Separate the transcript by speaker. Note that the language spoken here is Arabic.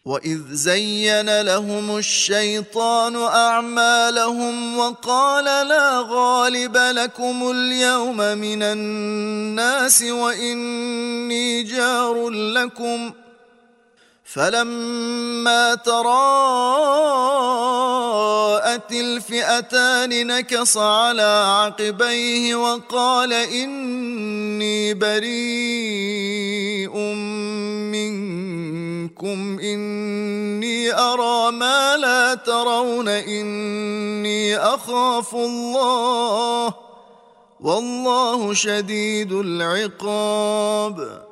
Speaker 1: وإذ زين لهم الشيطان أعمالهم وقال لا غالب لكم اليوم من الناس وإني جار لكم فلما تراءت الفئتان نكص على عقبيه وقال إني بريء منكم إني أرى ما لا ترون إني أخاف الله والله شديد العقاب.